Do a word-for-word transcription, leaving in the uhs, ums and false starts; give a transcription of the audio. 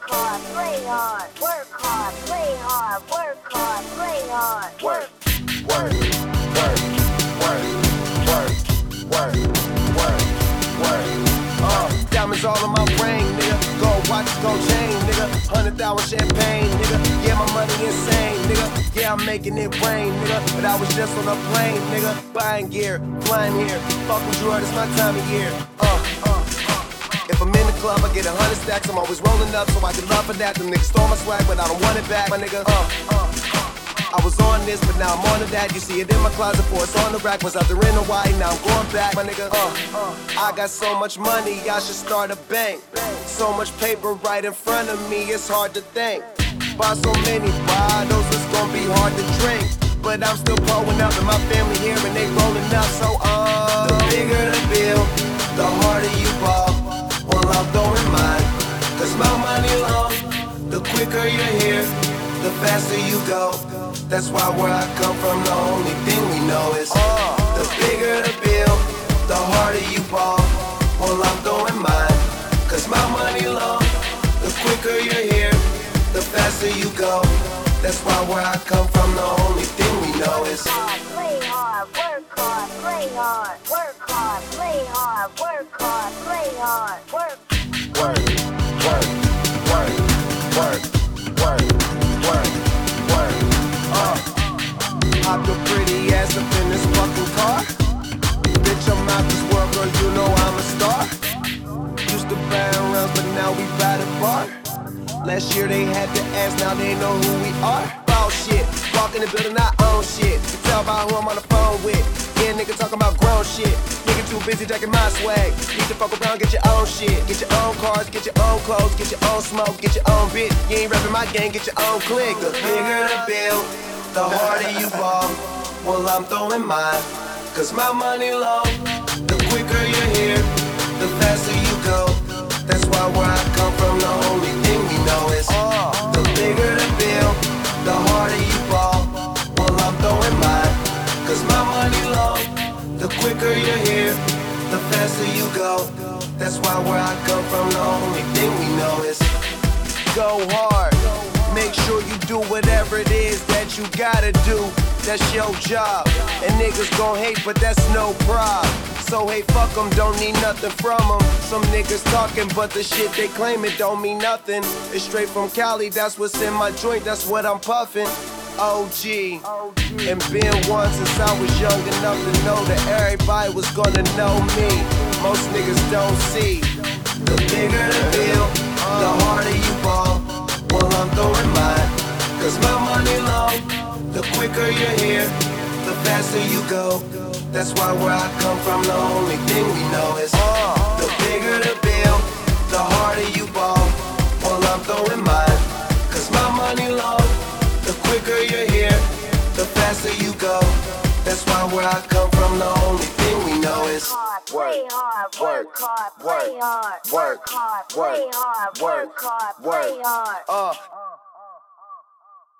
hard, play hard, work hard, play hard, work hard, play hard. Work, work, work, work, work, work, work, work. Uh, diamonds all in my ring, nigga. Gold watch, gold chain, nigga. Hundred thousand champagne, nigga. Yeah, my money insane, nigga. Yeah, I'm making it rain, nigga. But I was just on a plane, nigga. Buying gear, flying here. Fuck with you, it's my time of year. Uh, uh. If I'm in the club, I get a hundred stacks. I'm always rolling up, so I get love for that. Them niggas stole my swag, but I don't want it back, my nigga. Uh, uh, uh. I was on this, but now I'm on to that. You see it in my closet, for it's on the rack. Was out there in Hawaii, now I'm going back, my nigga. Uh, uh. I got so much money, I should start a bank. So much paper right in front of me, it's hard to think. Buy so many bottles, it's gonna be hard to drink. But I'm still growing up, and my family here, and they rolling up. So, uh, the bigger the bill, the harder you ball. Well, I'm throwing mine, cause my money long. The quicker you're here, the faster you go. That's why where I come from, the only thing we know is uh, the bigger the bill, the harder you ball. Well, I'm throwing mine, cause my money long. The quicker you're here, the faster you go. That's why where I come from, the only thing we know is play hard, work hard, play hard, work hard, play hard, work hard, play hard, work. Work, work, work, work, work, work, work. Uh, hop your pretty ass up in this fucking car. Bitch, I'm out this world, girl, you know I'm a star. Used to buy rounds, but now we buy the bar. Last year they had to ask, now they know who we are. Ball shit, walk in the building, I own shit. You can tell by who I'm on the phone with. Yeah, nigga talking about grown shit. Nigga too busy jacking my swag. Need to fuck around, get your own shit. Get your own cars, get your own clothes, get your own smoke, get your own bitch. You ain't reppin' my gang, get your own clique. The bigger the bill, the harder you ball. Well, I'm throwing mine, cause my money long. The quicker you're here, the faster you go. That's why where I come from, the only thing we know is uh, the bigger the bill, the harder you ball. Well, I'm throwing mine, cause my money long. The quicker you're here, the faster you go. That's why where I come from, the only thing we know is go hard. Make sure you do whatever it is that you gotta do. That's your job. And niggas gon' hate, but that's no problem. So hey, fuck them, don't need nothing from them. Some niggas talking, but the shit they claim it don't mean nothing. It's straight from Cali, that's what's in my joint, that's what I'm puffing. O G, and been one since I was young enough to know that everybody was gonna know me. Most niggas don't see. The bigger the bill, the harder you ball. Well, I'm throwing mine, cause my money long. The quicker you're here, the faster you go. That's why where I come from, the only thing we know is uh, the bigger the bill, the harder you ball. Well, I'm throwing mine, cause my money long. The quicker you're here, the faster you go. That's why where I come from, the only thing we know is Play hard, work hard, play hard, work hard, play hard, work hard, play hard. Uh.